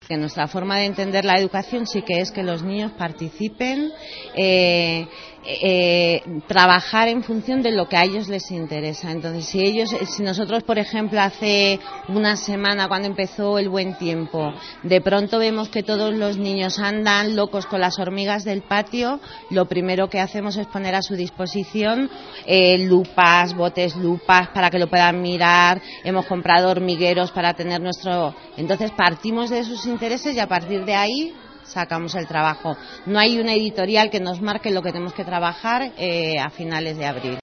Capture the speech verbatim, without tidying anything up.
Que nuestra forma de entender la educación sí que es que los niños participen, eh, eh, trabajar en función de lo que a ellos les interesa. Entonces, si ellos, si nosotros, por ejemplo, hace una semana cuando empezó el buen tiempo, de pronto vemos que todos los niños andan locos con las hormigas del patio, lo primero que hacemos es poner a su disposición eh, lupas, botes lupas para que lo puedan mirar. Hemos comprado hormigueros para tener nuestro... Entonces partimos de sus intereses y a partir de ahí sacamos el trabajo. No hay una editorial que nos marque lo que tenemos que trabajar eh, a finales de abril.